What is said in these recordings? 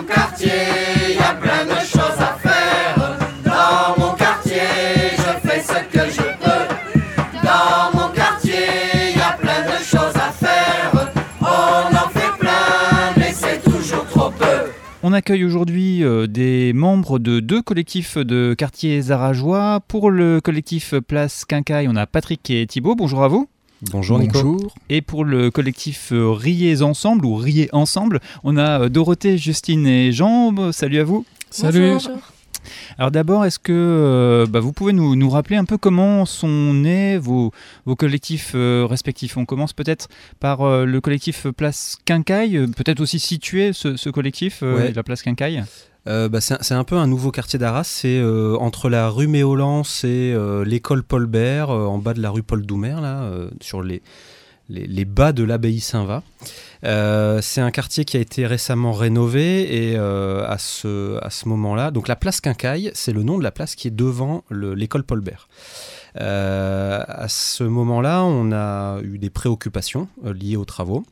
mon quartier, y a plein de choses à faire. Dans mon quartier, je fais ce que je peux. Dans mon quartier, y a plein de choses à faire. On en fait plein, mais c'est toujours trop peu. On accueille aujourd'hui des membres de 2 collectifs de quartiers arageois. Pour le collectif Place Quincaille, on a Patrick et Thibaut. Bonjour à vous. Bonjour Nico. Bonjour. Et pour le collectif Riez Ensemble ou Riez Ensemble, on a Dorothée, Justine et Jean. Salut à vous. Salut. Bonjour. Alors d'abord, est-ce que vous pouvez nous rappeler un peu comment sont nés vos collectifs respectifs ? On commence peut-être par le collectif Place Quincaille, peut-être aussi situer ce collectif, Ouais. la Place Quincaille. C'est un peu un nouveau quartier d'Arras, c'est entre la rue Méolance et l'école Paul Bert, en bas de la rue Paul Doumer, là, sur les bas de l'abbaye Saint-Va. C'est un quartier qui a été récemment rénové et à ce moment-là, donc la place Quincaille, c'est le nom de la place qui est devant l'école Paul Bert. À ce moment-là, on a eu des préoccupations liées aux travaux.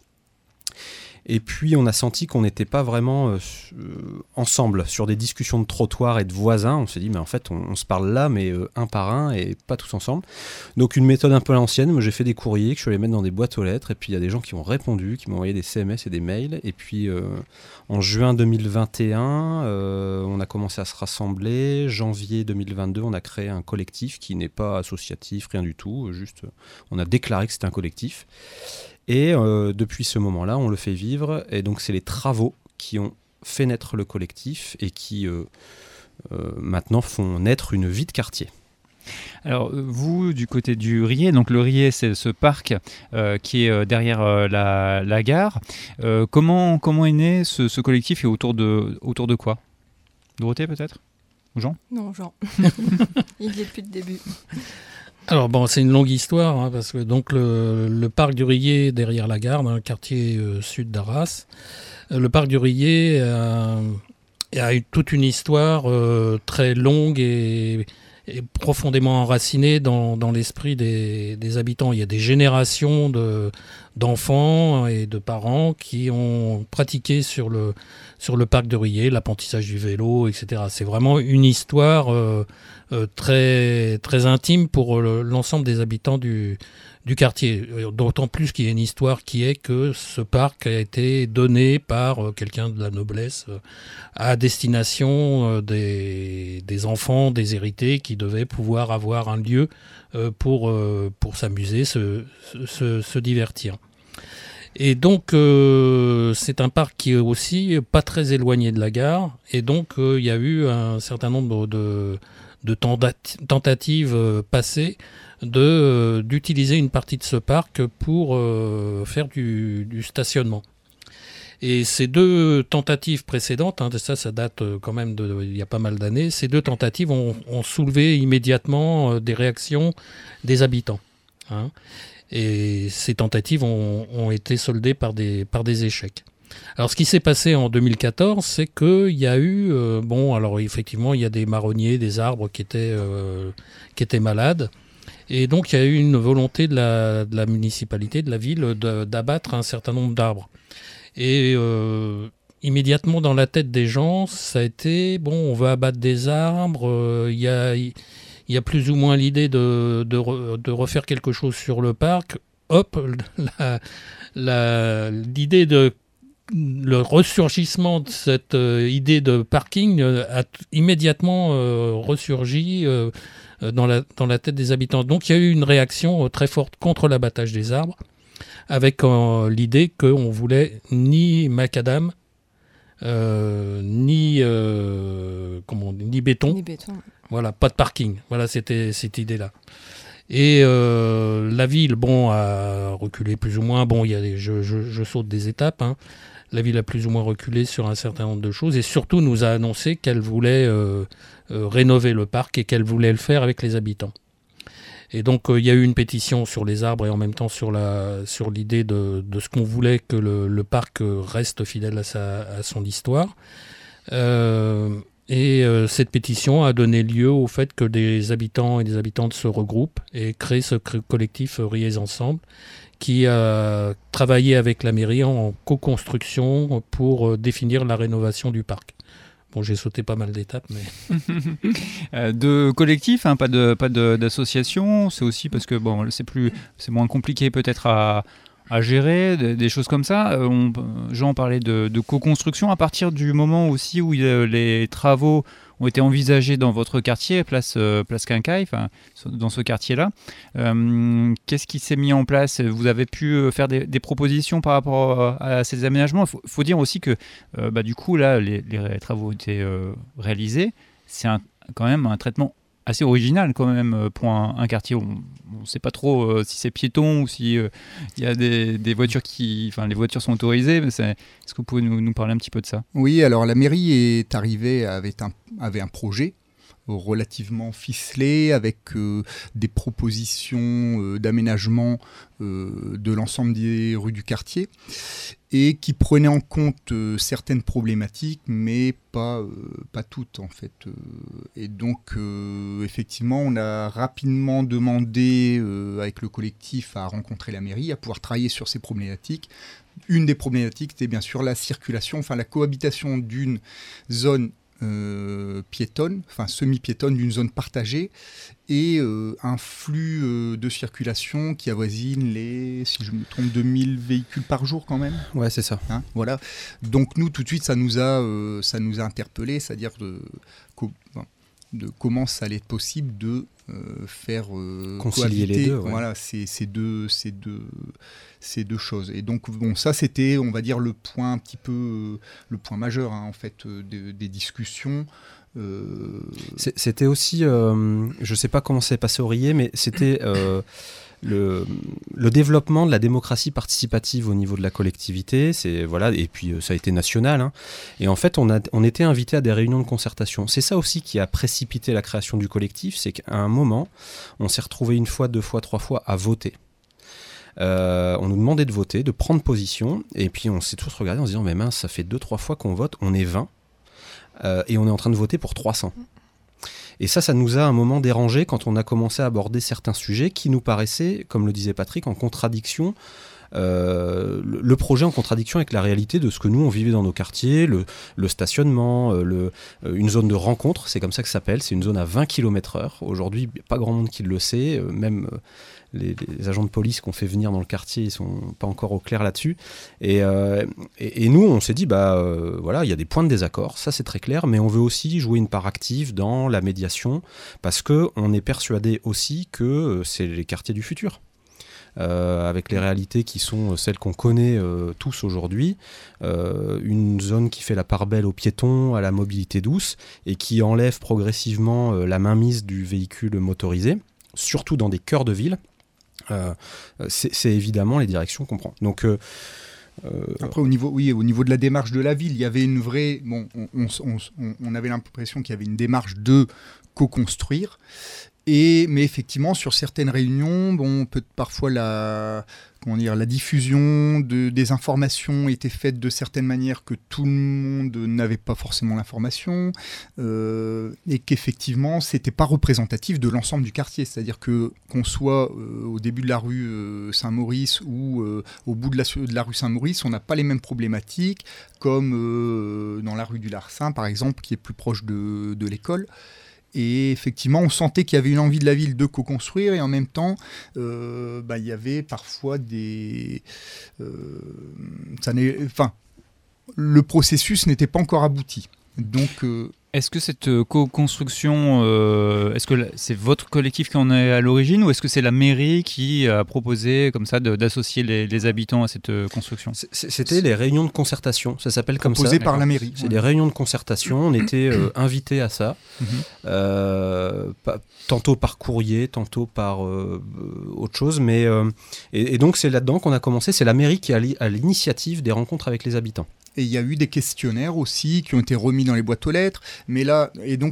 Et puis on a senti qu'on n'était pas vraiment ensemble sur des discussions de trottoir et de voisins. On s'est dit mais en fait on se parle là mais un par un et pas tous ensemble. Donc une méthode un peu à l'ancienne. Moi j'ai fait des courriers que je suis allé mettre dans des boîtes aux lettres et puis il y a des gens qui ont répondu, qui m'ont envoyé des CMS et des mails. Et puis en juin 2021 on a commencé à se rassembler. Janvier 2022 on a créé un collectif qui n'est pas associatif, rien du tout. Juste on a déclaré que c'était un collectif. Et depuis ce moment-là, on le fait vivre. Et donc, c'est les travaux qui ont fait naître le collectif et qui, maintenant, font naître une vie de quartier. Alors, vous, du côté du Riez, donc le Riez, c'est ce parc qui est derrière la gare. Comment est né ce collectif et autour de quoi ? Dorothée, peut-être ? Ou Jean ? Non, Jean. Il y est depuis le début. Alors bon, c'est une longue histoire, hein, parce que donc le parc du Riez derrière la gare, dans le quartier sud d'Arras, le parc du Riez a eu toute une histoire très longue et profondément enracinée dans l'esprit des habitants. Il y a des générations d'enfants et de parents qui ont pratiqué sur le parc de Riez, l'apprentissage du vélo, etc. C'est vraiment une histoire très, très intime pour l'ensemble des habitants du quartier. D'autant plus qu'il y a une histoire qui est que ce parc a été donné par quelqu'un de la noblesse à destination des enfants déshérités qui devaient pouvoir avoir un lieu pour s'amuser, se divertir. Et donc, c'est un parc qui est aussi pas très éloigné de la gare. Et donc, il y a eu un certain nombre de tentatives passées d'utiliser une partie de ce parc pour faire du stationnement. Et ces 2 tentatives précédentes, hein, ça date quand même il y a pas mal d'années, ces 2 tentatives ont soulevé immédiatement des réactions des habitants. Hein. Et ces tentatives ont été soldées par des échecs. Alors ce qui s'est passé en 2014, c'est qu'il y a eu, alors effectivement il y a des marronniers, des arbres qui étaient malades. Et donc il y a eu une volonté de la municipalité, de la ville, d'abattre un certain nombre d'arbres. Et immédiatement dans la tête des gens, ça a été, on va abattre des arbres, il y a plus ou moins l'idée de refaire quelque chose sur le parc. Hop, l'idée le ressurgissement de cette idée de parking a immédiatement ressurgi dans la tête des habitants. Donc il y a eu une réaction très forte contre l'abattage des arbres, avec l'idée qu'on voulait ni macadam, ni béton. Ni béton. Voilà, pas de parking. Voilà, c'était cette idée-là. Et la ville, a reculé plus ou moins. Je saute des étapes. Hein. La ville a plus ou moins reculé sur un certain nombre de choses et surtout nous a annoncé qu'elle voulait rénover le parc et qu'elle voulait le faire avec les habitants. Et donc il y a eu une pétition sur les arbres et en même temps sur l'idée de ce qu'on voulait que le parc reste fidèle à son histoire. Cette pétition a donné lieu au fait que des habitants et des habitantes se regroupent et créent ce collectif Riez Ensemble, qui a travaillé avec la mairie en co-construction pour définir la rénovation du parc. Bon, j'ai sauté pas mal d'étapes, mais... De collectif, hein, pas d'association, c'est aussi parce que bon, c'est moins compliqué peut-être à gérer, des choses comme ça. Jean parlait de co-construction à partir du moment aussi où les travaux ont été envisagés dans votre quartier, place Quincaille, dans ce quartier-là. Qu'est-ce qui s'est mis en place ? Vous avez pu faire des propositions par rapport à ces aménagements ? Il faut dire aussi que du coup, là, les travaux ont été réalisés. C'est quand même un traitement assez original quand même pour un quartier. On ne sait pas trop si c'est piéton ou si y a des voitures les voitures sont autorisées. Mais est-ce que vous pouvez nous parler un petit peu de ça ? Oui, alors la mairie est arrivée avait un projet relativement ficelé avec des propositions d'aménagement de l'ensemble des rues du quartier et qui prenait en compte certaines problématiques mais pas toutes en fait. Et donc effectivement on a rapidement demandé avec le collectif à rencontrer la mairie, à pouvoir travailler sur ces problématiques. Une des problématiques était bien sûr la circulation, la cohabitation d'une zone piétonne, semi-piétonne d'une zone partagée et un flux de circulation qui avoisine si je me trompe, 2000 véhicules par jour quand même. Ouais, c'est ça. Voilà. Donc nous, tout de suite, ça nous a interpellés, c'est-à-dire de comment ça allait être possible de faire concilier les deux. Ouais. Voilà, ces deux choses. Et donc bon, ça c'était, on va dire, le point un petit peu le point majeur en fait des discussions. C'était aussi, je sais pas comment c'est passé au Riez, mais c'était le développement de la démocratie participative au niveau de la collectivité, et puis ça a été national, hein. Et en fait on était invité à des réunions de concertation. C'est ça aussi qui a précipité la création du collectif, c'est qu'à un moment on s'est retrouvé 1 fois, 2 fois, 3 fois à voter. On nous demandait de voter, de prendre position, et puis on s'est tous regardés en se disant mais mince, ça fait 2-3 fois qu'on vote, on est 20 et on est en train de voter pour 300. Et ça nous a à un moment dérangé quand on a commencé à aborder certains sujets qui nous paraissaient, comme le disait Patrick, en contradiction, le projet en contradiction avec la réalité de ce que nous on vivait dans nos quartiers, le stationnement, une zone de rencontre, c'est comme ça que ça s'appelle, c'est une zone à 20 km/h. Aujourd'hui, il n'y a pas grand monde qui le sait, même les agents de police qu'on fait venir dans le quartier, ils sont pas encore au clair là-dessus. Et nous, on s'est dit, voilà, il y a des points de désaccord, ça c'est très clair, mais on veut aussi jouer une part active dans la médiation, parce qu'on est persuadé aussi que c'est les quartiers du futur. Avec les réalités qui sont celles qu'on connaît tous aujourd'hui, une zone qui fait la part belle aux piétons, à la mobilité douce, et qui enlève progressivement la mainmise du véhicule motorisé, surtout dans des cœurs de ville. C'est évidemment les directions qu'on prend. Donc, après, au niveau de la démarche de la ville, il y avait une vraie... Bon, on avait l'impression qu'il y avait une démarche de co-construire. Mais effectivement, sur certaines réunions, parfois la diffusion des informations était faite de certaines manières que tout le monde n'avait pas forcément l'information, et qu'effectivement, c'était pas représentatif de l'ensemble du quartier. C'est-à-dire qu'on soit au début de la rue Saint-Maurice ou au bout de la rue Saint-Maurice, on n'a pas les mêmes problématiques, comme dans la rue du Larcin, par exemple, qui est plus proche de l'école. Et effectivement, on sentait qu'il y avait une envie de la ville de co-construire, et en même temps, il y avait parfois le processus n'était pas encore abouti. Donc, est-ce que cette co-construction, est-ce que c'est votre collectif qui en est à l'origine, ou est-ce que c'est la mairie qui a proposé comme ça d'associer les habitants à cette construction ? C'était les réunions de concertation, ça s'appelle comme ça. Proposé par la mairie. C'est des réunions de concertation, on était invités à ça, tantôt par courrier, tantôt par autre chose, mais et donc c'est là-dedans qu'on a commencé, c'est la mairie qui est à l'initiative des rencontres avec les habitants. Et il y a eu des questionnaires aussi qui ont été remis dans les boîtes aux lettres, mais là, et donc,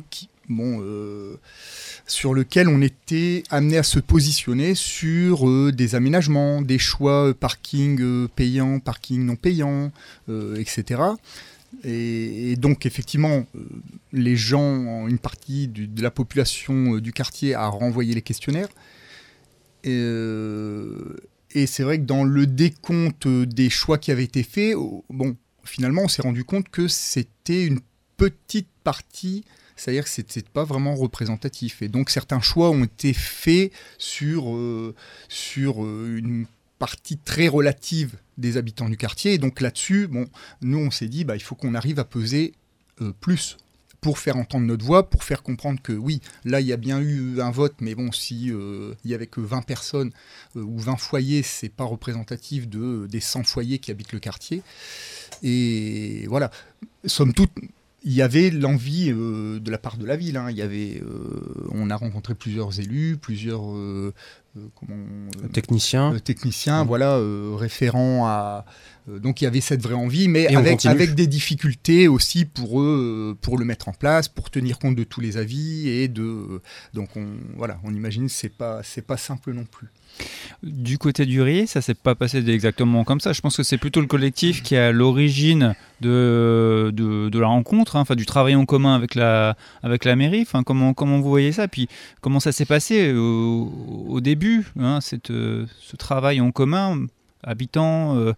sur lequel on était amené à se positionner sur des aménagements, des choix parking payant, parking non payant, etc. Et donc, effectivement, les gens, une partie de la population du quartier a renvoyé les questionnaires. Et c'est vrai que dans le décompte des choix qui avaient été faits, finalement, on s'est rendu compte que c'était une petite partie, c'est-à-dire que c'était pas vraiment représentatif. Et donc, certains choix ont été faits sur une partie très relative des habitants du quartier. Et donc là-dessus, nous, on s'est dit, il faut qu'on arrive à peser plus pour faire entendre notre voix, pour faire comprendre que oui, là, il y a bien eu un vote, mais si il y avait que 20 personnes ou 20 foyers, c'est pas représentatif des 100 foyers qui habitent le quartier. Et voilà, somme toute, il y avait l'envie de la part de la ville. On a rencontré plusieurs élus, plusieurs techniciens, référents à. Donc il y avait cette vraie envie, mais avec des difficultés aussi pour eux, pour le mettre en place, pour tenir compte de tous les avis donc on imagine que c'est pas simple non plus. Du côté du Riez, ça s'est pas passé exactement comme ça. Je pense que c'est plutôt le collectif qui est à l'origine de la rencontre, du travail en commun avec la mairie. Comment vous voyez ça? Puis comment ça s'est passé au début, ce travail en commun, habitants,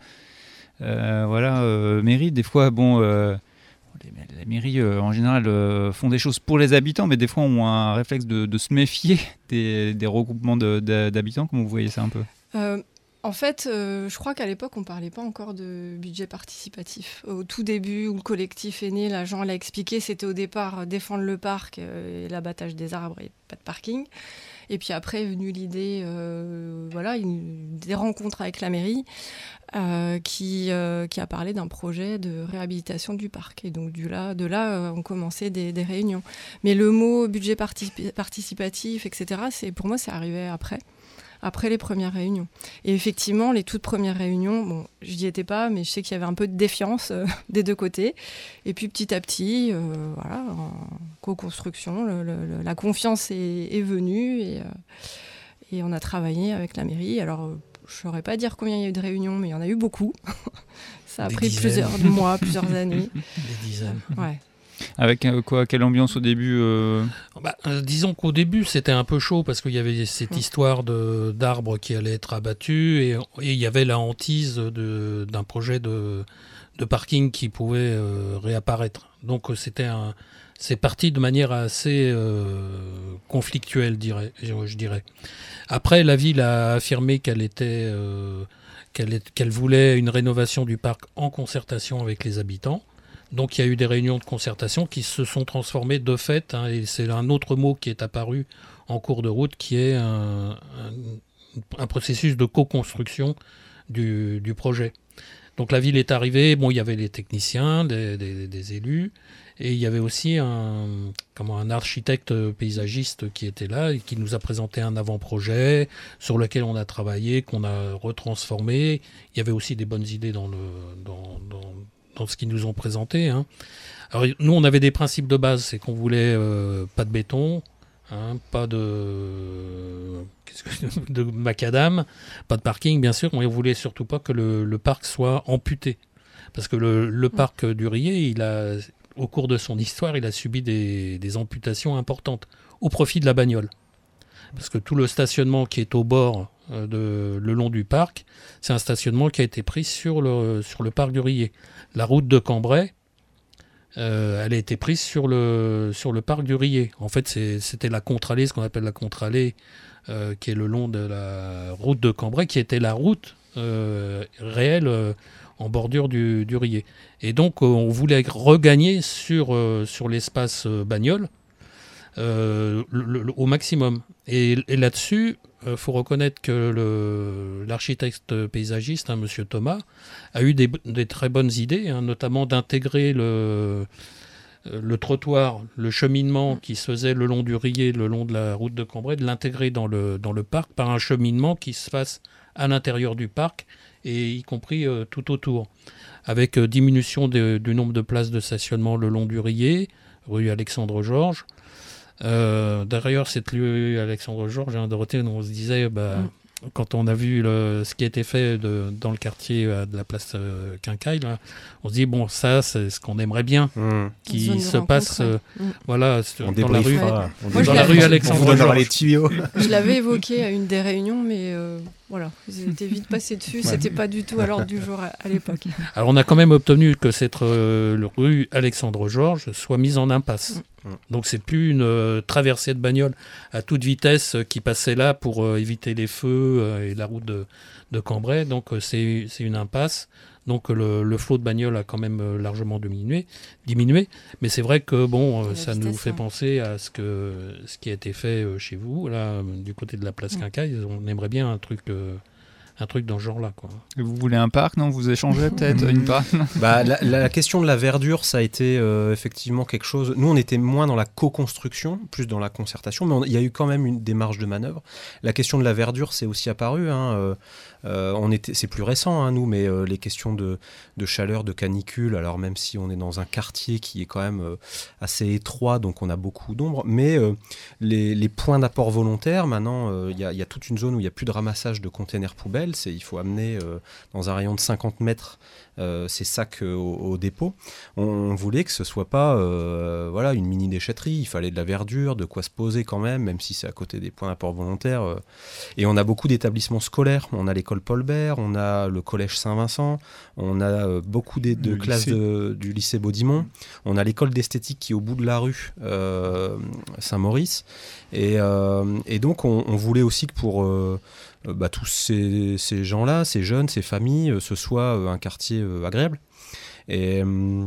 mairie. Des fois, les mairies, en général, font des choses pour les habitants, mais des fois ont un réflexe de se méfier des regroupements d'habitants. Comment vous voyez ça un peu? En fait, je crois qu'à l'époque, on ne parlait pas encore de budget participatif. Au tout début, où le collectif est né, Jean l'a expliqué, c'était au départ défendre le parc et l'abattage des arbres et pas de parking. Et puis après est venue l'idée, des rencontres avec la mairie qui a parlé d'un projet de réhabilitation du parc. Et donc de là, on commençait des réunions. Mais le mot budget participatif, etc., pour moi, c'est arrivé après les premières réunions. Et effectivement, les toutes premières réunions, je n'y étais pas, mais je sais qu'il y avait un peu de défiance des deux côtés. Et puis petit à petit, en co-construction, la confiance est venue et on a travaillé avec la mairie. Alors, je ne saurais pas dire combien il y a eu de réunions, mais il y en a eu beaucoup. Ça a pris plusieurs mois, plusieurs années. Des dizaines. Ouais. Avec quelle ambiance au début Disons qu'au début, c'était un peu chaud parce qu'il y avait cette histoire d'arbres qui allaient être abattus et il y avait la hantise d'un projet de parking qui pouvait réapparaître. Donc c'est parti de manière assez conflictuelle, je dirais. Après, la ville a affirmé qu'elle voulait une rénovation du parc en concertation avec les habitants. Donc il y a eu des réunions de concertation qui se sont transformées de fait, et c'est un autre mot qui est apparu en cours de route, qui est un processus de co-construction du projet. Donc la ville est arrivée, il y avait les techniciens, des élus, et il y avait aussi un architecte paysagiste qui était là et qui nous a présenté un avant-projet sur lequel on a travaillé, qu'on a retransformé. Il y avait aussi des bonnes idées dans ce qu'ils nous ont présenté. Alors, nous, on avait des principes de base, c'est qu'on voulait pas de béton, pas de macadam, pas de parking, bien sûr, mais on voulait surtout pas que le parc soit amputé. Parce que le parc du Riez, au cours de son histoire, il a subi des amputations importantes au profit de la bagnole. Parce que tout le stationnement qui est au bord, le long du parc, c'est un stationnement qui a été pris sur le parc du Riez. La route de Cambrai, elle a été prise sur le parc du Riez. En fait, c'était la contre-allée, ce qu'on appelle la contre-allée, qui est le long de la route de Cambrai, qui était la route réelle en bordure du Riez. Et donc, on voulait regagner sur l'espace bagnole au maximum. Et là-dessus, il faut reconnaître que l'architecte paysagiste, M. Thomas, a eu des très bonnes idées, notamment d'intégrer le trottoir, le cheminement qui se faisait le long du Riez, le long de la route de Cambrai, de l'intégrer dans le parc par un cheminement qui se fasse à l'intérieur du parc, et y compris tout autour, avec diminution du nombre de places de stationnement le long du Riez, rue Alexandre-Georges. Derrière cette rue Alexandre-Georges, Dorothée, on se disait, quand on a vu ce qui a été fait dans le quartier de la place Quincaille, là, on se dit, ça, c'est ce qu'on aimerait bien, qui se passe dans la rue Alexandre-Georges. Les tuyaux. Je l'avais évoqué à une des réunions, mais voilà, ils étaient vite passés dessus, c'était pas du tout à l'ordre du jour à l'époque. Alors on a quand même obtenu que cette rue Alexandre-Georges soit mise en impasse. Donc c'est plus une traversée de bagnole à toute vitesse qui passait là pour éviter les feux et la route de Cambrai. Donc c'est une impasse. Donc le flot de bagnole a quand même largement diminué. Mais c'est vrai que ça nous fait penser à ce qui a été fait chez vous, là, du côté de la place Quincaille. On aimerait bien un truc dans ce genre-là, quoi. Et vous voulez un parc, non ? Vous échangez peut-être une part ? La question de la verdure, ça a été effectivement quelque chose... Nous, on était moins dans la co-construction, plus dans la concertation, mais il y a eu quand même une démarche de manœuvre. La question de la verdure, c'est aussi apparu. C'est plus récent, nous, mais les questions de chaleur, de canicule, alors même si on est dans un quartier qui est quand même assez étroit, donc on a beaucoup d'ombre, mais les points d'apport volontaires, maintenant, il y a toute une zone où il n'y a plus de ramassage de containers poubelles. Il faut amener dans un rayon de 50 mètres ces sacs au dépôt. On voulait que ce soit pas une mini déchetterie. Il fallait de la verdure, de quoi se poser quand même si c'est à côté des points d'apport volontaires. Et on a beaucoup d'établissements scolaires. On a l'école Paul Bert, on a le collège Saint-Vincent, on a beaucoup de classes du lycée Baudimont. On a l'école d'esthétique qui est au bout de la rue Saint-Maurice. Et donc on voulait aussi que pour tous ces gens-là, ces jeunes, ces familles, ce soit un quartier agréable. Et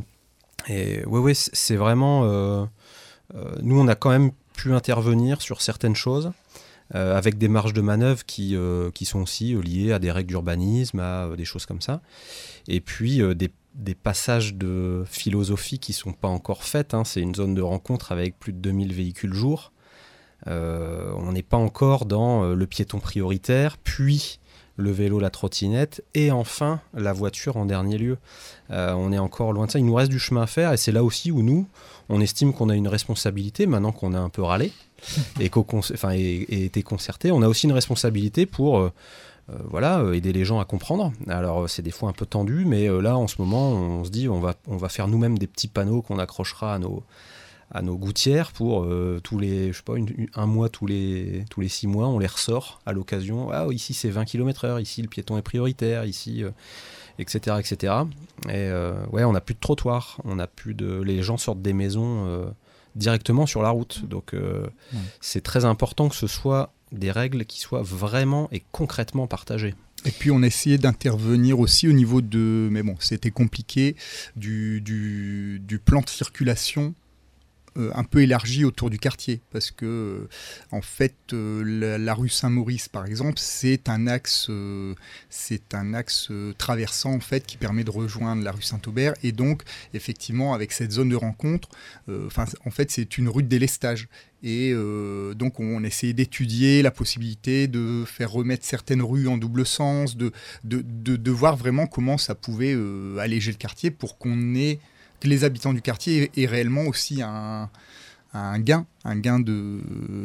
c'est vraiment... nous, on a quand même pu intervenir sur certaines choses avec des marges de manœuvre qui sont aussi liées à des règles d'urbanisme, à des choses comme ça. Et puis des passages de philosophie qui ne sont pas encore faits. C'est une zone de rencontre avec plus de 2000 véhicules jour. On n'est pas encore dans le piéton prioritaire, puis le vélo, la trottinette, et enfin la voiture en dernier lieu. On est encore loin de ça. Il nous reste du chemin à faire, et c'est là aussi où nous, on estime qu'on a une responsabilité, maintenant qu'on a un peu râlé, et été concerté. On a aussi une responsabilité pour aider les gens à comprendre. Alors c'est des fois un peu tendu, mais là en ce moment, on se dit on va faire nous-mêmes des petits panneaux qu'on accrochera à nos gouttières pour tous les, un mois, tous les 6 mois, on les ressort à l'occasion. Ah, ici c'est 20 km/h, ici le piéton est prioritaire, ici, etc., etc. Et on n'a plus de trottoir, les gens sortent des maisons directement sur la route. Donc c'est très important que ce soit des règles qui soient vraiment et concrètement partagées. Et puis on a essayé d'intervenir aussi au niveau mais bon, c'était compliqué, du plan de circulation un peu élargi autour du quartier, parce que en fait la rue Saint-Maurice par exemple, c'est un axe traversant en fait qui permet de rejoindre la rue Saint-Aubert, et donc effectivement avec cette zone de rencontre, en fait c'est une rue de délestage. Et donc on essayait d'étudier la possibilité de faire remettre certaines rues en double sens, de voir vraiment comment ça pouvait alléger le quartier pour que les habitants du quartier aient réellement aussi un gain de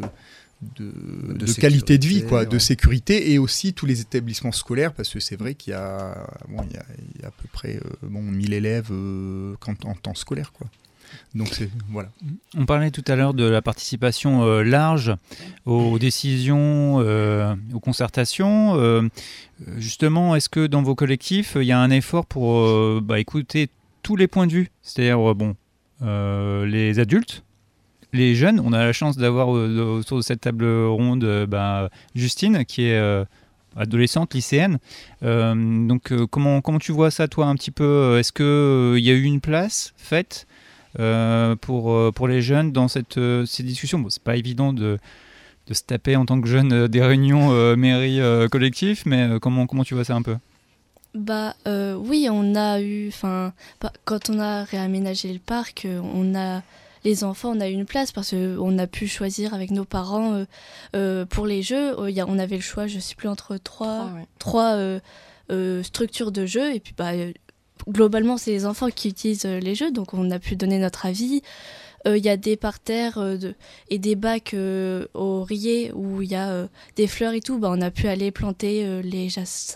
qualité de vie, de sécurité, et aussi tous les établissements scolaires, parce que c'est vrai qu'il y a à peu près 1000 élèves en temps scolaire, quoi. Donc voilà. On parlait tout à l'heure de la participation large aux décisions, aux concertations. Justement, est-ce que dans vos collectifs, il y a un effort pour écouter tous les points de vue, c'est-à-dire les adultes, les jeunes? On a la chance d'avoir autour de cette table ronde Justine, qui est adolescente, lycéenne. Donc comment tu vois ça, toi, un petit peu? Est-ce qu'il y a eu une place faite pour les jeunes dans ces discussions? C'est pas évident de se taper en tant que jeune des réunions mairie collectif, mais comment tu vois ça un peu? Oui, on a eu, quand on a réaménagé le parc, les enfants, on a eu une place parce qu'on a pu choisir avec nos parents pour les jeux. On avait le choix, je ne sais plus, entre trois structures de jeux, et puis globalement, c'est les enfants qui utilisent les jeux, donc on a pu donner notre avis. il y a des parterres et des bacs au Riez où il y a des fleurs et tout. On a pu aller planter les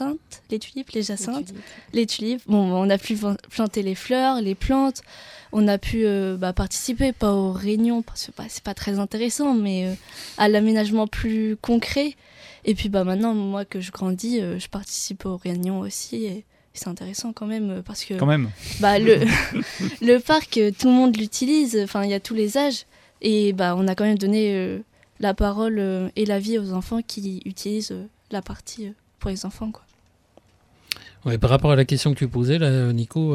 tulipes. Bon, on a pu planter les fleurs, les plantes. On a pu participer, pas aux réunions, parce que c'est pas très intéressant, mais à l'aménagement plus concret. Et puis maintenant, moi que je grandis, je participe aux réunions aussi. Et c'est intéressant quand même, parce que le parc, tout le monde l'utilise, il y a tous les âges. Et on a quand même donné la parole et la vie aux enfants qui utilisent la partie pour les enfants, quoi. Ouais, par rapport à la question que tu posais, là, Nico,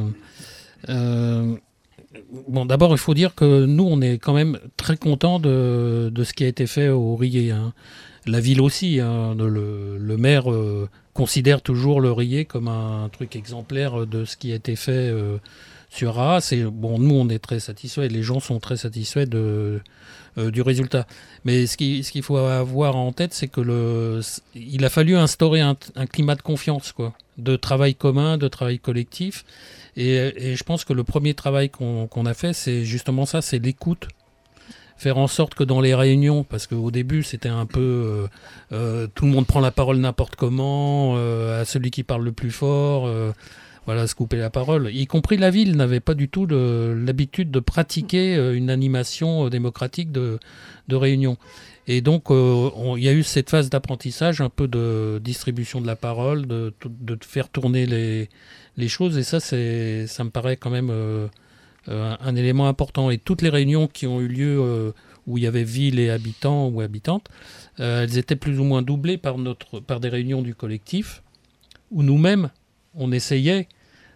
d'abord, il faut dire que nous, on est quand même très contents de ce qui a été fait au Riez. Hein. La ville aussi, hein, le maire considère toujours le Riez comme un truc exemplaire de ce qui a été fait sur Arras. Et nous, on est très satisfaits, les gens sont très satisfaits du résultat. Mais ce qu'il faut avoir en tête, c'est que il a fallu instaurer un climat de confiance, quoi, de travail commun, de travail collectif. Et je pense que le premier travail qu'on a fait, c'est justement ça, c'est l'écoute. Faire en sorte que dans les réunions, parce qu'au début c'était un peu tout le monde prend la parole n'importe comment, à celui qui parle le plus fort, se couper la parole, y compris la ville n'avait pas du tout l'habitude de pratiquer une animation démocratique de réunion. Et donc il y a eu cette phase d'apprentissage, un peu de distribution de la parole, de faire tourner les choses, et ça me paraît quand même un élément important. Et toutes les réunions qui ont eu lieu où il y avait ville et habitants ou habitantes, elles étaient plus ou moins doublées par des réunions du collectif, où nous-mêmes, on essayait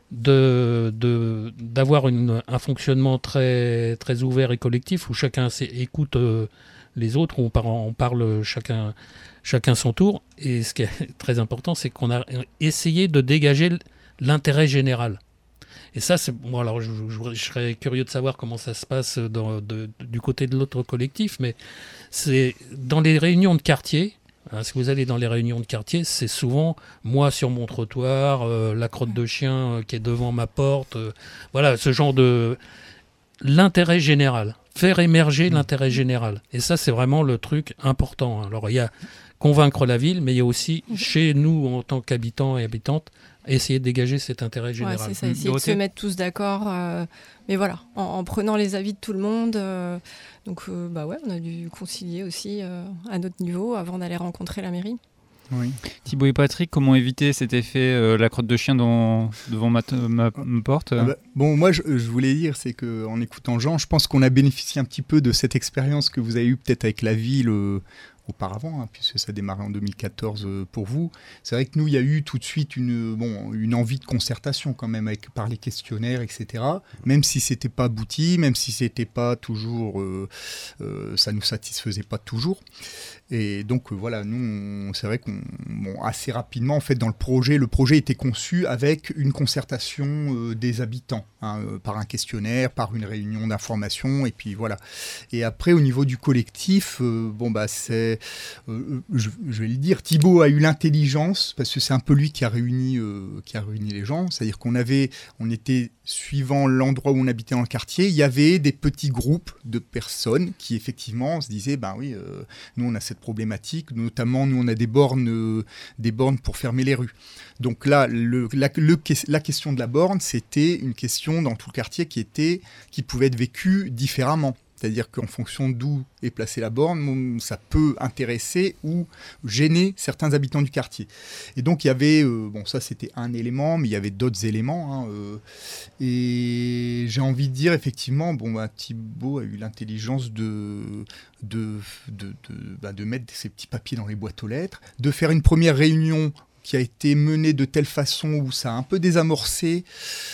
d'avoir un fonctionnement très, très ouvert et collectif, où chacun écoute les autres, où on parle chacun son tour. Et ce qui est très important, c'est qu'on a essayé de dégager l'intérêt général. Et ça, alors je serais curieux de savoir comment ça se passe du côté de l'autre collectif, mais c'est dans les réunions de quartier. Hein, si vous allez dans les réunions de quartier, c'est souvent moi sur mon trottoir, la crotte de chien qui est devant ma porte, ce genre de l'intérêt général, faire émerger l'intérêt général. Et ça, c'est vraiment le truc important. Alors il y a convaincre la ville, mais il y a aussi chez nous en tant qu'habitants et habitantes essayer de dégager cet intérêt général. Ouais, c'est ça, essayer de se mettre tous d'accord, mais en prenant les avis de tout le monde. On a dû concilier aussi à notre niveau avant d'aller rencontrer la mairie. Oui. Thibaut et Patrick, comment éviter cet effet la crotte de chien devant ma porte moi je voulais dire, c'est qu'en écoutant Jean, je pense qu'on a bénéficié un petit peu de cette expérience que vous avez eue peut-être avec la ville auparavant, puisque ça a démarré en 2014 pour vous. C'est vrai que nous, il y a eu tout de suite une envie de concertation quand même par les questionnaires, etc. Même si c'était pas abouti, même si c'était pas toujours, ça nous satisfaisait pas toujours. Et donc nous, c'est vrai assez rapidement, en fait, dans le projet était conçu avec une concertation des habitants, par un questionnaire, par une réunion d'information, et puis voilà. Et après, au niveau du collectif, c'est, je vais le dire, Thibaut a eu l'intelligence, parce que c'est un peu lui qui a réuni les gens, c'est-à-dire qu'on était suivant l'endroit où on habitait dans le quartier, il y avait des petits groupes de personnes qui effectivement se disaient, nous on a cette problématique, notamment nous on a des bornes pour fermer les rues. Donc là, la question de la borne, c'était une question dans tout le quartier qui pouvait être vécue différemment. C'est-à-dire qu'en fonction d'où est placée la borne, ça peut intéresser ou gêner certains habitants du quartier. Et donc il y avait, ça c'était un élément, mais il y avait d'autres éléments. Et j'ai envie de dire effectivement, Thibaut a eu l'intelligence de mettre ces petits papiers dans les boîtes aux lettres, de faire une première réunion qui a été menée de telle façon où ça a un peu désamorcé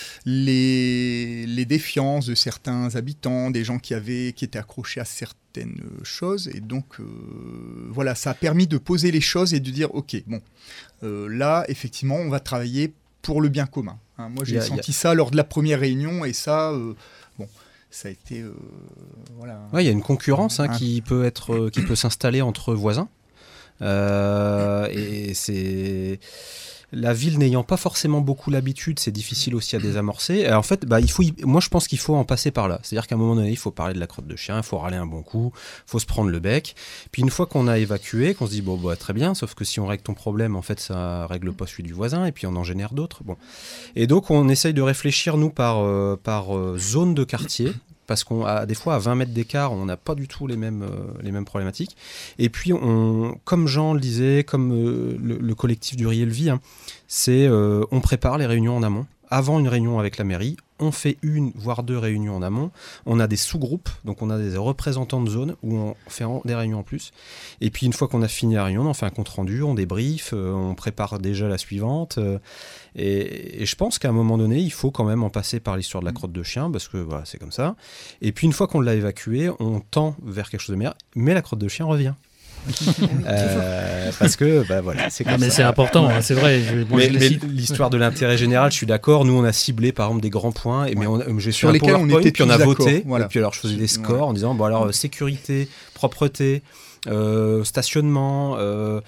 les défiances de certains habitants, des gens qui étaient accrochés à certaines choses. Et donc, ça a permis de poser les choses et de dire, OK, là, effectivement, on va travailler pour le bien commun. Moi, j'ai senti ça lors de la première réunion, et ça... ça a été... il y a une concurrence qui peut s'installer entre voisins. Et la ville n'ayant pas forcément beaucoup l'habitude, c'est difficile aussi à désamorcer. Et en fait, moi je pense qu'il faut en passer par là. C'est-à-dire qu'à un moment donné, il faut parler de la crotte de chien, il faut râler un bon coup, il faut se prendre le bec. Puis une fois qu'on a évacué, qu'on se dit très bien, sauf que si on règle ton problème, en fait ça règle pas celui du voisin et puis on en génère d'autres. Bon. Et donc on essaye de réfléchir nous par zone de quartier. Parce qu'on a des fois à 20 mètres d'écart, on n'a pas du tout les mêmes problématiques. Et puis, comme Jean le disait, comme le collectif du Riez le vit, on prépare les réunions en amont. Avant une réunion avec la mairie, on fait 1 voire 2 réunions en amont. On a des sous-groupes, donc on a des représentants de zone où on fait des réunions en plus. Et puis une fois qu'on a fini la réunion, on en fait un compte-rendu, on débriefe, on prépare déjà la suivante. Et je pense qu'à un moment donné, il faut quand même en passer par l'histoire de la crotte de chien, parce que voilà, c'est comme ça. Et puis une fois qu'on l'a évacuée, on tend vers quelque chose de meilleur, mais la crotte de chien revient. Parce que voilà, c'est comme mais ça. c'est important, c'est vrai. Mais l'histoire de l'intérêt général, je suis d'accord. Nous, on a ciblé par exemple des grands points, et j'ai sur fait lesquels on était puis on a voté. Voilà. Et puis alors je faisais des scores en disant sécurité, propreté. Stationnement,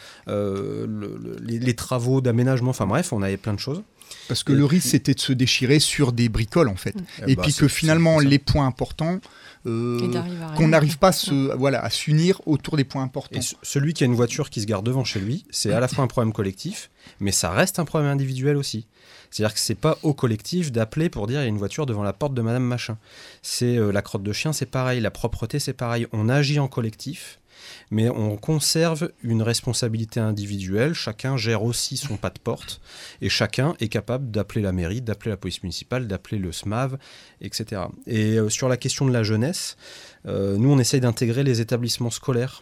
les travaux d'aménagement, enfin bref, on avait plein de choses. Parce que le risque, c'était de se déchirer sur des bricoles, en fait. Et puis que finalement, les points importants, qu'on n'arrive pas à s'unir autour des points importants. Et celui qui a une voiture qui se garde devant chez lui, c'est à la fois un problème collectif, mais ça reste un problème individuel aussi. C'est-à-dire que c'est pas au collectif d'appeler pour dire il y a une voiture devant la porte de Madame Machin. C'est la crotte de chien, c'est pareil, la propreté, c'est pareil. On agit en collectif, mais on conserve une responsabilité individuelle, chacun gère aussi son pas de porte, et chacun est capable d'appeler la mairie, d'appeler la police municipale, d'appeler le SMAV, etc. Et sur la question de la jeunesse, nous on essaye d'intégrer les établissements scolaires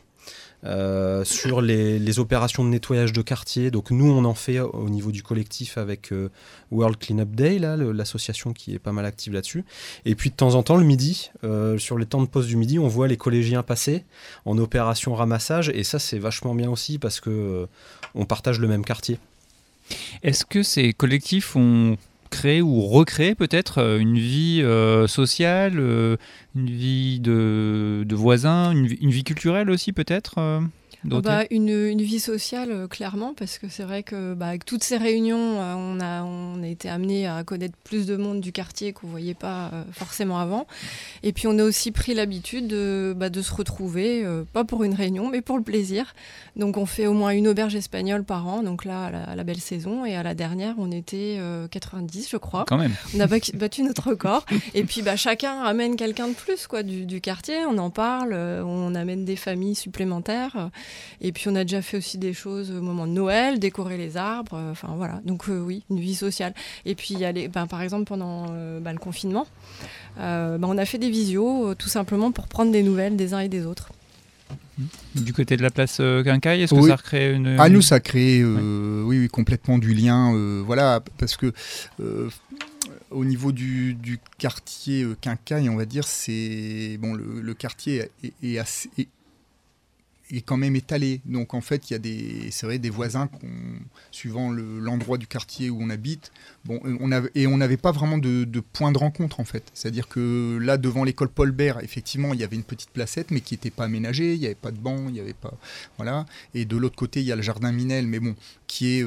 sur les opérations de nettoyage de quartier. Donc nous on en fait au niveau du collectif avec World Cleanup Day, là, l'association qui est pas mal active là-dessus. Et puis de temps en temps le midi, sur les temps de pause du midi, on voit les collégiens passer en opération ramassage, et ça c'est vachement bien aussi parce que on partage le même quartier. Est-ce que ces collectifs ont créé ou recréé peut-être une vie sociale, une vie de voisins, une vie culturelle aussi peut-être une vie sociale, clairement, parce que c'est vrai que avec toutes ces réunions, on a été amené à connaître plus de monde du quartier qu'on ne voyait pas forcément avant. Et puis on a aussi pris l'habitude de se retrouver, pas pour une réunion, mais pour le plaisir. Donc on fait au moins une auberge espagnole par an, donc là, à la belle saison. Et à la dernière, on était 90, je crois. Quand même. On a battu notre record. Et puis chacun amène quelqu'un de plus du quartier, on en parle, on amène des familles supplémentaires. Et puis on a déjà fait aussi des choses au moment de Noël, décorer les arbres, voilà. Donc oui, une vie sociale. Et puis il y a par exemple pendant le confinement, on a fait des visios tout simplement pour prendre des nouvelles des uns et des autres. Du côté de la place Quincaille, est-ce que ça a recréé une... nous ça a créé oui, complètement du lien, parce que au niveau du quartier Quincaille, on va dire, c'est le quartier est quand même étalé. Donc en fait, il y a des voisins suivant l'endroit du quartier où on habite. On n'avait pas vraiment de point de rencontre en fait. C'est-à-dire que là, devant l'école Paul Bert, effectivement, il y avait une petite placette, mais qui n'était pas aménagée. Il n'y avait pas de banc, il n'y avait pas, voilà. Et de l'autre côté, il y a le jardin Minel, mais qui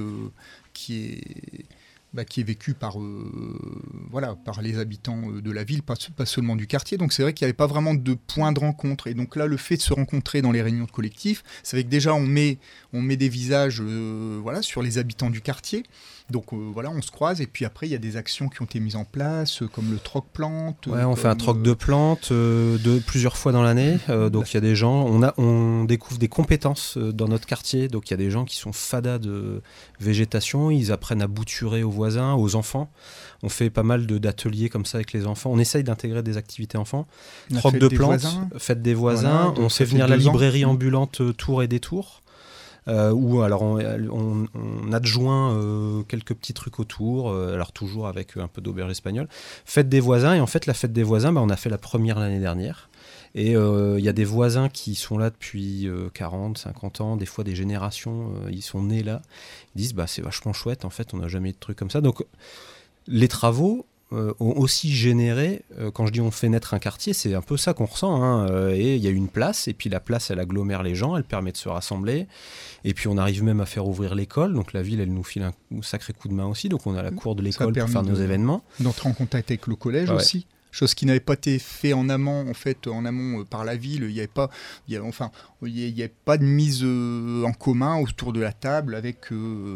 est vécu par les habitants de la ville, pas seulement du quartier. Donc c'est vrai qu'il n'y avait pas vraiment de point de rencontre. Et donc là, le fait de se rencontrer dans les réunions de collectif, c'est vrai que déjà on met des visages sur les habitants du quartier. Donc on se croise, et puis après il y a des actions qui ont été mises en place, comme le troc-plante. Ouais, on fait un troc de plantes plusieurs fois dans l'année. Donc il y a des gens, on découvre des compétences dans notre quartier. Donc il y a des gens qui sont fadas de végétation, ils apprennent à bouturer aux voisins, aux enfants. On fait pas mal d'ateliers comme ça avec les enfants. On essaye d'intégrer des activités enfants. Troc de plantes, fête des voisins. On fait venir la librairie ambulante Tours et Détours. Où alors on adjoint quelques petits trucs autour, alors toujours avec un peu d'auberge espagnole. Fête des voisins, et en fait la fête des voisins, on a fait la première l'année dernière. Et il y a des voisins qui sont là depuis 40, 50 ans, des fois des générations, ils sont nés là. Ils disent c'est vachement chouette, en fait on n'a jamais eu de trucs comme ça. Donc les travaux, ont aussi généré, quand je dis on fait naître un quartier, c'est un peu ça qu'on ressent, hein, et il y a une place, et puis la place, elle agglomère les gens, elle permet de se rassembler, et puis on arrive même à faire ouvrir l'école, donc la ville, elle nous file un sacré coup de main aussi, donc on a la cour de l'école pour faire nos événements. D'entrer en contact avec le collège aussi. Chose qui n'avait pas été fait en amont, par la ville. Il n'y avait pas de mise en commun autour de la table avec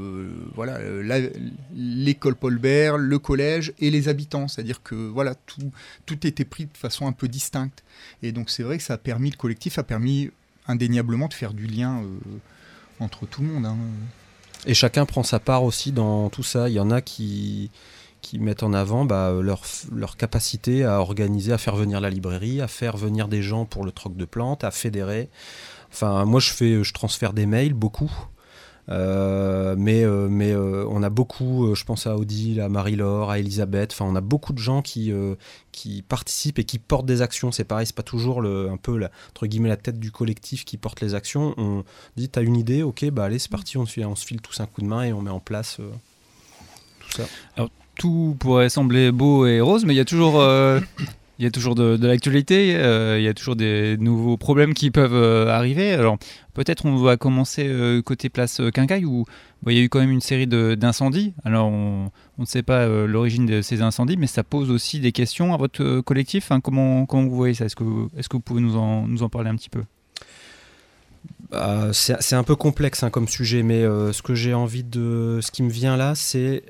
l'école Paul Bert, le collège et les habitants. C'est-à-dire que voilà, tout était pris de façon un peu distincte. Et donc c'est vrai que le collectif a permis indéniablement de faire du lien entre tout le monde. Hein. Et chacun prend sa part aussi dans tout ça. Il y en a qui mettent en avant leur capacité à organiser, à faire venir la librairie, à faire venir des gens pour le troc de plantes, à fédérer. Enfin, moi, je transfère des mails, beaucoup. Mais on a beaucoup, je pense à Odile, à Marie-Laure, à Elisabeth, enfin, on a beaucoup de gens qui participent et qui portent des actions. C'est pareil, c'est pas toujours entre guillemets la tête du collectif qui porte les actions. On dit, t'as une idée, ok, allez, c'est parti, on se file tous un coup de main et on met en place tout ça. Alors, tout pourrait sembler beau et rose, mais il y a toujours de l'actualité, il y a toujours des nouveaux problèmes qui peuvent arriver. Alors peut-être on va commencer côté place Quincaille où il y a eu quand même une série d'incendies. Alors on ne sait pas l'origine de ces incendies, mais ça pose aussi des questions à votre collectif. Hein, comment vous voyez ça ? Est-ce que vous pouvez nous en parler un petit peu ? C'est un peu complexe comme sujet, mais ce qui me vient là, c'est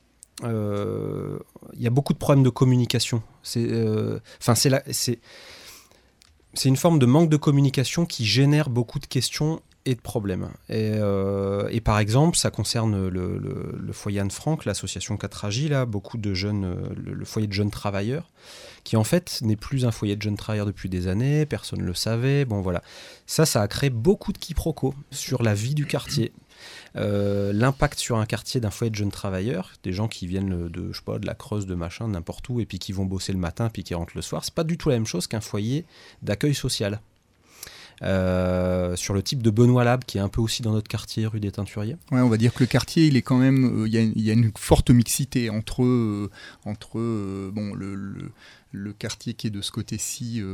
y a beaucoup de problèmes de communication. C'est une forme de manque de communication qui génère beaucoup de questions et de problèmes. Et par exemple, ça concerne le foyer Anne Frank, l'association 4AJ, là, beaucoup de jeunes, le foyer de jeunes travailleurs, qui en fait n'est plus un foyer de jeunes travailleurs depuis des années, personne ne le savait. Bon voilà, ça a créé beaucoup de quiproquos sur la vie du quartier. L'impact sur un quartier d'un foyer de jeunes travailleurs, des gens qui viennent de la Creuse, de machin, n'importe où, et puis qui vont bosser le matin, puis qui rentrent le soir, c'est pas du tout la même chose qu'un foyer d'accueil social. Sur le type de Benoît Lab, qui est un peu aussi dans notre quartier, rue des Teinturiers. Ouais, on va dire que le quartier, il est quand même, il y a une forte mixité entre le quartier qui est de ce côté-ci.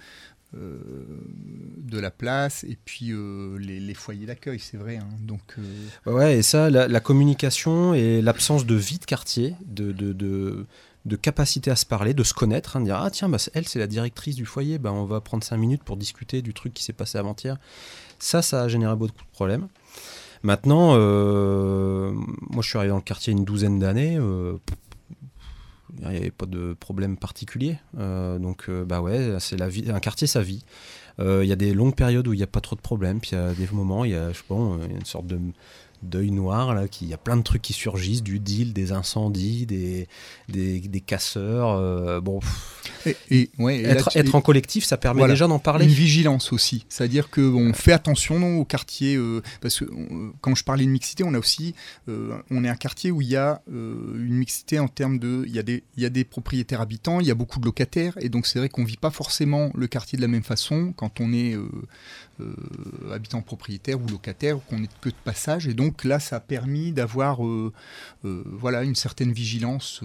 De la place et puis les foyers d'accueil, c'est vrai. Hein. Donc, ouais, et ça, la communication et l'absence de vie de quartier, de capacité à se parler, de se connaître, de dire ah tiens, elle c'est la directrice du foyer, on va prendre 5 minutes pour discuter du truc qui s'est passé avant-hier. Ça a généré beaucoup de problèmes. Maintenant, moi je suis arrivé dans le quartier une 12aine d'années. Il n'y avait pas de problème particulier. Ouais, c'est la vie. Un quartier, ça vit. Il y a des longues périodes où il n'y a pas trop de problèmes. Puis il y a des moments, il y a une sorte de deuil noir, là, il y a plein de trucs qui surgissent, du deal, des incendies, des casseurs. Être en collectif, ça permet déjà d'en parler. Une vigilance aussi. C'est-à-dire qu'on fait attention au quartier. Parce que quand je parlais de mixité, on a aussi... on est un quartier où il y a une mixité en termes de... Il y a des propriétaires habitants, il y a beaucoup de locataires. Et donc c'est vrai qu'on ne vit pas forcément le quartier de la même façon quand on est habitant propriétaire ou locataire, ou qu'on n'est que de passage. Et donc là, ça a permis d'avoir une certaine vigilance...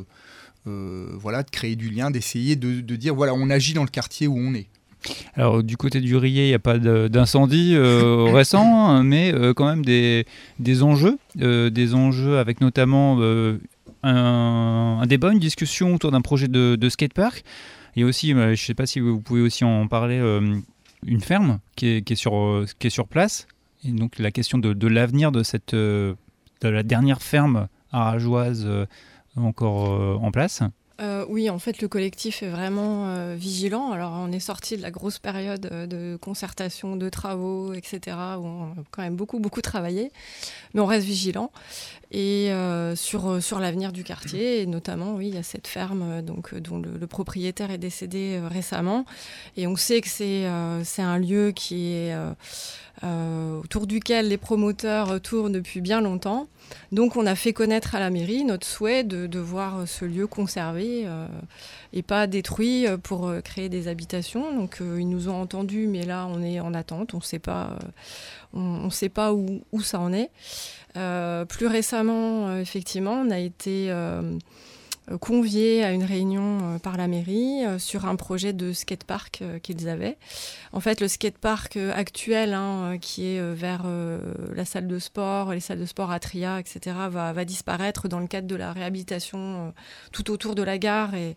de créer du lien, d'essayer de dire on agit dans le quartier où on est. Alors du côté du Riez, il n'y a pas d'incendie récent, mais quand même des enjeux avec notamment un débat, une discussion autour d'un projet de skatepark. Et aussi, je ne sais pas si vous pouvez aussi en parler, une ferme qui est sur place. Et donc la question de l'avenir de la dernière ferme arageoise encore en place. Oui, en fait, le collectif est vraiment vigilant. Alors, on est sorti de la grosse période de concertation, de travaux, etc., où on a quand même beaucoup travaillé. Mais on reste vigilant. Et sur l'avenir du quartier, et notamment, oui, il y a cette ferme dont le propriétaire est décédé récemment. Et on sait que c'est un lieu qui est autour duquel les promoteurs tournent depuis bien longtemps. Donc on a fait connaître à la mairie notre souhait de voir ce lieu conservé et pas détruit pour créer des habitations. Donc ils nous ont entendus, mais là on est en attente, on sait pas où ça en est. Plus récemment, effectivement, on a été conviés à une réunion par la mairie sur un projet de skatepark qu'ils avaient. En fait, le skatepark actuel, qui est vers la salle de sport, les salles de sport Atria, etc., va disparaître dans le cadre de la réhabilitation tout autour de la gare. Et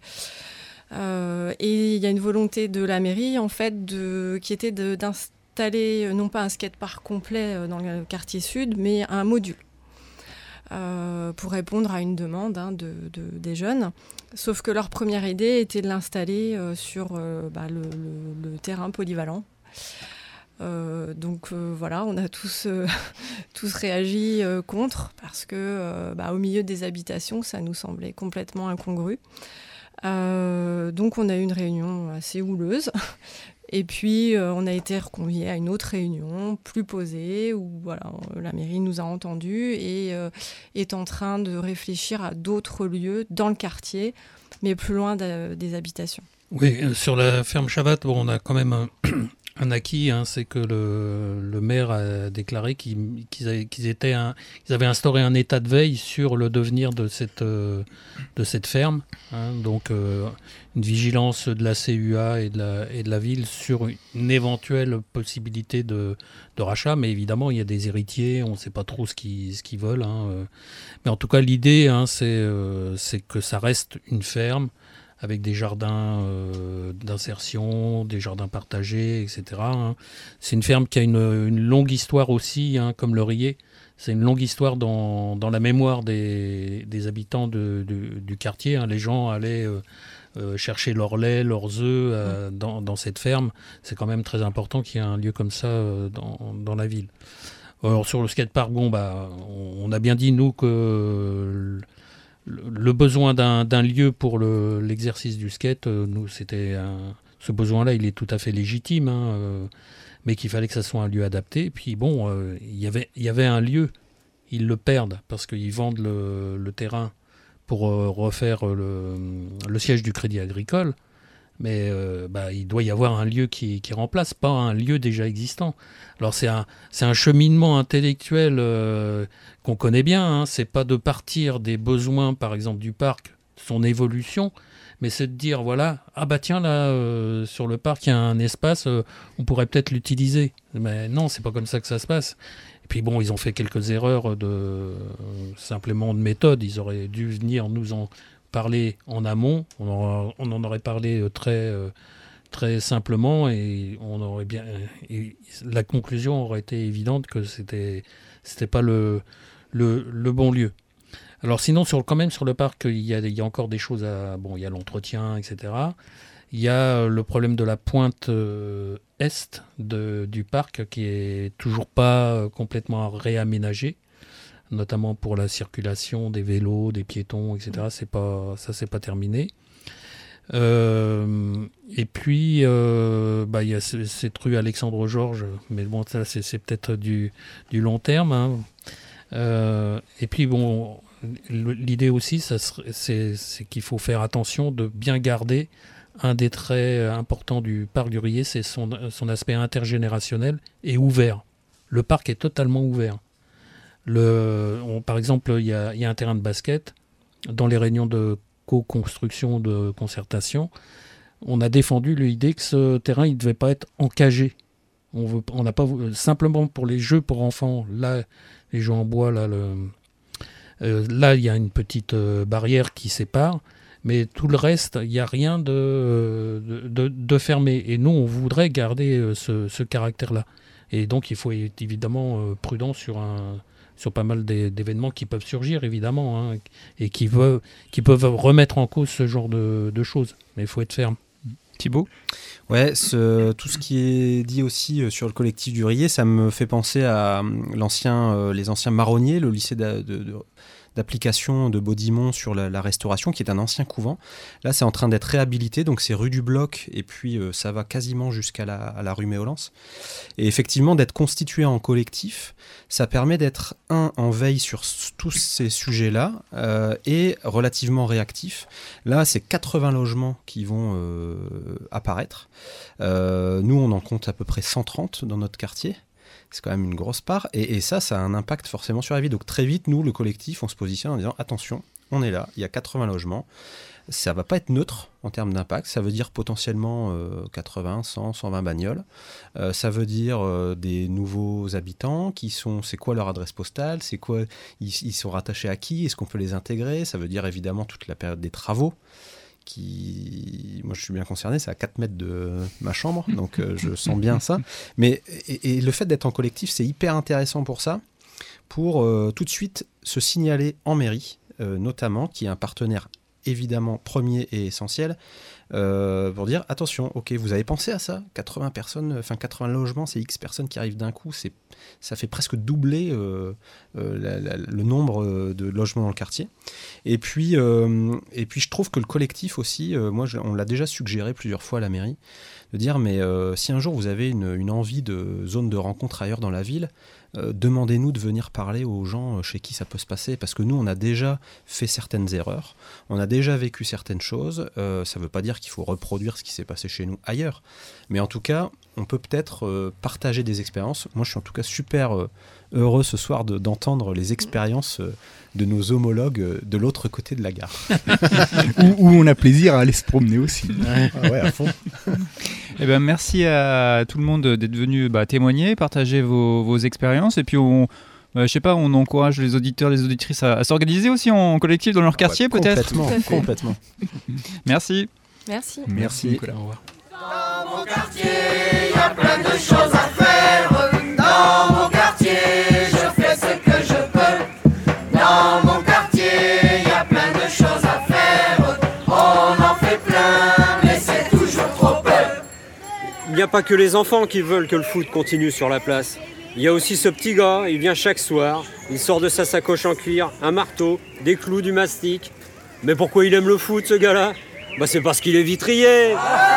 il y a une volonté de la mairie, en fait, qui était d'installer non pas un skatepark complet dans le quartier sud, mais un module. Pour répondre à une demande des jeunes. Sauf que leur première idée était de l'installer sur le terrain polyvalent. Donc voilà, on a tous réagi contre parce que au milieu des habitations, ça nous semblait complètement incongru. Donc on a eu une réunion assez houleuse. Et puis, on a été reconviés à une autre réunion, plus posée, où la mairie nous a entendus et est en train de réfléchir à d'autres lieux dans le quartier, mais plus loin des habitations. Oui, sur la ferme Chavat, on a quand même un acquis, c'est que le maire a déclaré qu'ils avaient instauré un état de veille sur le devenir de cette ferme. Donc une vigilance de la CUA et de la ville sur une éventuelle possibilité de rachat. Mais évidemment, il y a des héritiers, on ne sait pas trop ce qu'ils veulent. Mais en tout cas, l'idée, c'est que ça reste une ferme avec des jardins d'insertion, des jardins partagés, etc. C'est une ferme qui a une longue histoire aussi, comme le Riez. C'est une longue histoire dans la mémoire des habitants du quartier. Les gens allaient chercher leur lait, leurs œufs dans cette ferme. C'est quand même très important qu'il y ait un lieu comme ça dans la ville. Alors sur le skatepark, on a bien dit, nous, que le besoin d'un lieu pour l'exercice du skate, nous, ce besoin-là, il est tout à fait légitime, mais qu'il fallait que ça soit un lieu adapté. Et puis il y avait un lieu, ils le perdent parce qu'ils vendent le terrain pour refaire le siège du Crédit Agricole. Mais il doit y avoir un lieu qui remplace, pas un lieu déjà existant. Alors c'est un cheminement intellectuel qu'on connaît bien. C'est pas de partir des besoins, par exemple, du parc, son évolution, mais c'est de dire tiens là sur le parc il y a un espace, on pourrait peut-être l'utiliser. Mais non, c'est pas comme ça que ça se passe. Et puis ils ont fait quelques erreurs simplement de méthode. Ils auraient dû venir nous en parler en amont, on en aurait parlé très simplement et la conclusion aurait été évidente que c'était pas le bon lieu. Alors sinon quand même sur le parc il y a encore des choses il y a l'entretien, etc. Il y a le problème de la pointe est du parc qui est toujours pas complètement réaménagée, notamment pour la circulation des vélos, des piétons, etc. C'est pas terminé. Et puis, il y a cette rue Alexandre Georges, mais ça c'est peut-être du long terme. Et puis l'idée aussi, c'est qu'il faut faire attention de bien garder un des traits importants du parc du Riez, c'est son aspect intergénérationnel et ouvert. Le parc est totalement ouvert. Par exemple, il y a un terrain de basket. Dans les réunions de co-construction, de concertation, on a défendu l'idée que ce terrain, il ne devait pas être encagé. On n'a pas simplement pour les jeux pour enfants. Là, les jeux en bois, là, il y a une petite barrière qui sépare, mais tout le reste, il n'y a rien de fermé. Et nous, on voudrait garder ce caractère-là. Et donc, il faut être évidemment prudent sur pas mal d'événements qui peuvent surgir, évidemment, et qui peuvent remettre en cause ce genre de choses. Mais il faut être ferme. Thibaut ? Ouais, tout ce qui est dit aussi sur le collectif du Riez, ça me fait penser à les anciens marronniers, le lycée d'application de Baudimont sur la restauration, qui est un ancien couvent. Là, c'est en train d'être réhabilité, donc c'est rue du Bloc, et puis ça va quasiment jusqu'à la rue Méolance. Et effectivement, d'être constitué en collectif, ça permet d'être, en veille sur tous ces sujets-là, et relativement réactif. Là, c'est 80 logements qui vont apparaître. Nous, on en compte à peu près 130 dans notre quartier. C'est quand même une grosse part, et ça a un impact forcément sur la vie. Donc très vite, nous, le collectif, on se positionne en disant attention, on est là, il y a 80 logements. Ça ne va pas être neutre en termes d'impact, ça veut dire potentiellement 80, 100, 120 bagnoles. Ça veut dire des nouveaux habitants c'est quoi leur adresse postale, ils sont rattachés à qui, est-ce qu'on peut les intégrer. Ça veut dire évidemment toute la période des travaux. Moi je suis bien concerné, c'est à 4 mètres de ma chambre, donc je sens bien ça. Mais et le fait d'être en collectif, c'est hyper intéressant pour ça, pour tout de suite se signaler en mairie, notamment, qui est un partenaire évidemment premier et essentiel, pour dire attention, ok, vous avez pensé à ça, 80 logements, c'est X personnes qui arrivent d'un coup, ça fait presque doubler le nombre de logements dans le quartier. Et puis je trouve que le collectif aussi, on l'a déjà suggéré plusieurs fois à la mairie, de dire mais si un jour vous avez une envie de zone de rencontre ailleurs dans la ville, demandez-nous de venir parler aux gens chez qui ça peut se passer, parce que nous on a déjà fait certaines erreurs, on a déjà vécu certaines choses, ça ne veut pas dire qu'il faut reproduire ce qui s'est passé chez nous ailleurs, mais en tout cas on peut peut-être partager des expériences. Moi je suis en tout cas super heureux ce soir d'entendre les expériences de nos homologues de l'autre côté de la gare. où on a plaisir à aller se promener aussi. Ouais, à fond. Eh ben, merci à tout le monde d'être venu témoigner, partager vos expériences, et puis on encourage les auditeurs, les auditrices à s'organiser aussi en collectif dans leur quartier, peut-être. Complètement. Merci. Merci. Nicolas. Au revoir. Dans mon quartier, il y a plein de choses à faire. Dans mon quartier, je fais ce que je peux. Dans mon quartier, il y a plein de choses à faire. On en fait plein, mais c'est toujours trop peu. Il n'y a pas que les enfants qui veulent que le foot continue sur la place. Il y a aussi ce petit gars, il vient chaque soir, il sort de sa sacoche en cuir, un marteau, des clous, du mastic. Mais pourquoi il aime le foot, ce gars-là ? C'est parce qu'il est vitrier.